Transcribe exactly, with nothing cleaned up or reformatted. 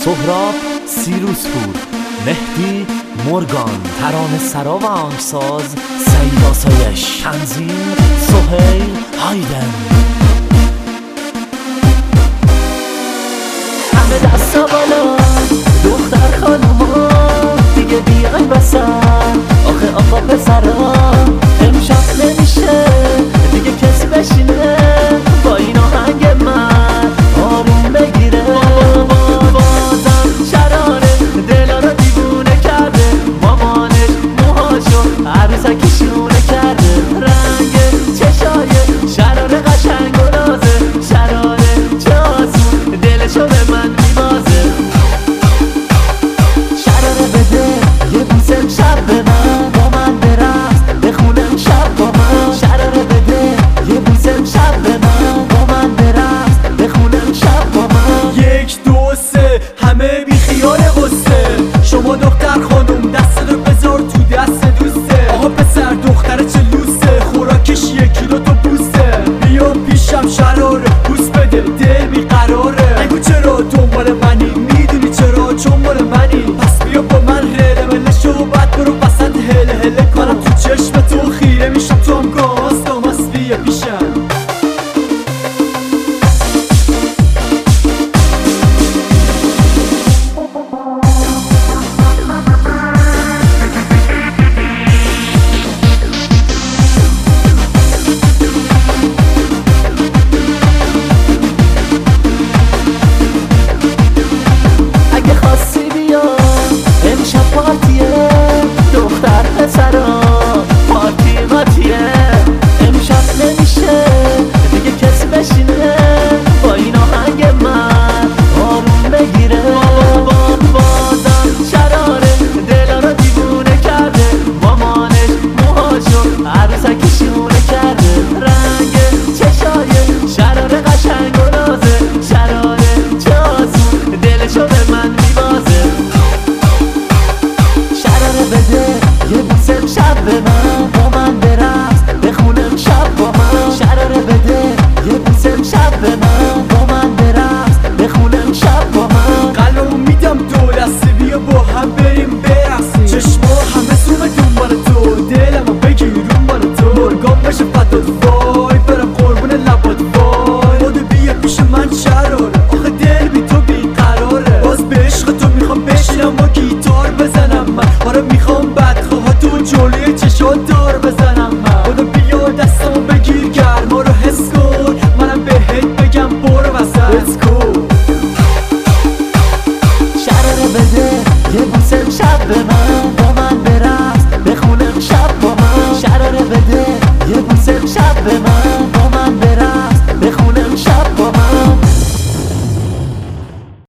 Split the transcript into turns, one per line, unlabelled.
سهراب سیروسپور، مهدی مورگان، ترانه سرا و آهنگساز سعید آسایش، تنظیم سهیل هایدن.
همه دستا بالا دختر خانوما دیگه بیاین بسن، آخه آقا پسرا امشب نمیشه دیگه کسی بشینه با این آهنگ من آروم بگیره. بازم شراره دلا رو دیوونه کرده، مامانش موهاشو عروسکی شونه کرده، رنگ چشای شراره قشنگ و نازه، شراره چه آسون دلشو به من میبازه. شراره بده یه بوسه امشب به من، با من برقص بخونه امشب با من. شراره بده یه بوسه امشب به من، با من برقص بخونه امشب با من.
یک دو سه همه بی خیال غصه، شما دختر خانم دست رو بذار تو دست دوسته. آقا پسر دختر چه لوسه، خوراکش یک کیلو تو بوسه. بیا پیشم شراره بوس بده دل بیقراره، نگو چرا دنبال منی، میدونی چرا چون مال منی. پس بیا با من رله مله شو بعد برو بسط هله هله کنم تو چشم تو خیره میشم، تو هم گاز گاماس بیا پیشم.
پارتیه دختر پسرا پارتی ماتیه، امشب نمیشه دیگه کسی بشینه با این آهنگ من آروم بگیره. بازم شراره دلا رو دیوونه کرده، مامانش موهاشو عروسکی شونه کرده، رنگ چشای شراره قشنگ و نازه، شراره چه آسون دلشو به من میبازه. بده یه بوسه امشب به من، با من برقص بخونه امشب با من. شراره بده یه بوسه امشب به من، با من برقص بخونه امشب با من.
قلبمو میدم دو دسته بیا با هم بریم برقصیم، چشما همه سوم دنبال تو، دلمو بگیر اون بال تو. مورگان بشه فتات وای برم قربون لبات وای، بودو بیا پیش من شراره آخه دل بی تو بیقراره. باز به عشق تو میخوام بشینم با گیتار بزنم من، آره میخوام بدخواه تو جلوی چشات دار بزنم من. بودو بیا دستمو بگیر گرما رو حس کن، منم بهت بگم برو وسط کن.
شراره بده یه بوسه امشب به من،